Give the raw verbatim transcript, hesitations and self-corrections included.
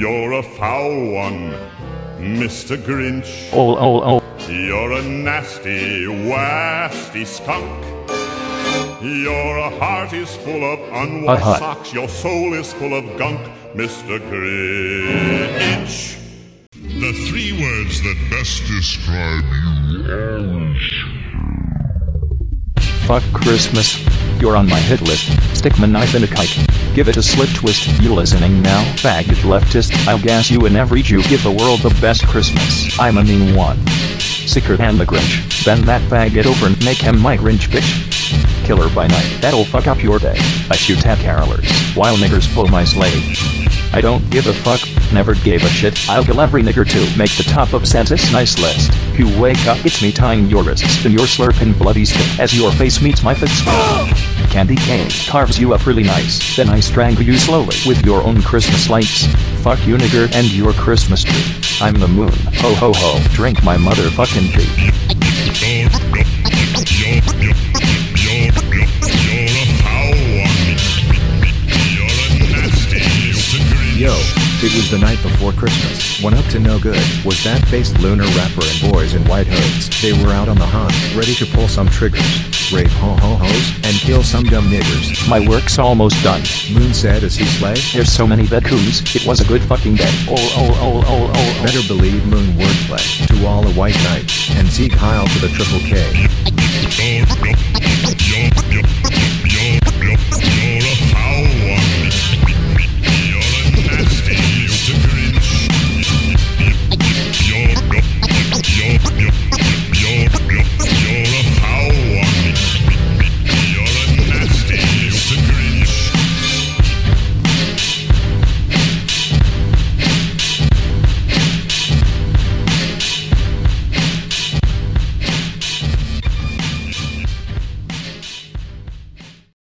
You're a foul one, Mister Grinch. Oh, oh, oh. You're a nasty, wasty skunk. Your heart is full of unwashed Uh-huh. socks. Your soul is full of gunk, Mister Grinch. The three words that best describe you. Fuck Christmas. You're on my hit list. Stick my knife in a kite. Give it a slit twist. You listening now, faggot leftist? I'll gas you and every Jew. Give the world the best Christmas. I'm a mean one. Sicker than the Grinch. Bend that faggot over and make him my Grinch, bitch. Killer by night. That'll fuck up your day. I shoot at carolers while niggers pull my sleigh. I don't give a fuck, never gave a shit. I'll kill every nigger to make the top of Santa's nice list. You wake up, it's me tying your wrists and your slurping bloody spit as your face meets my fist. Candy cane carves you up really nice, then I strangle you slowly with your own Christmas lights. Fuck you nigger and your Christmas tree. I'm the moon, ho ho ho, drink my motherfucking tea. Yo, it was the night before Christmas. One up to no good was that faced lunar rapper and boys in white hoods. They were out on the hunt, ready to pull some triggers, rape ho-ho-hos, and kill some dumb niggers. My work's almost done, Moon said as he slayed. there's so many bedcoos, it was a good fucking day. Oh oh oh oh oh. Better believe Moon wordplay to all a white knight, and Zeke Heil to the triple K.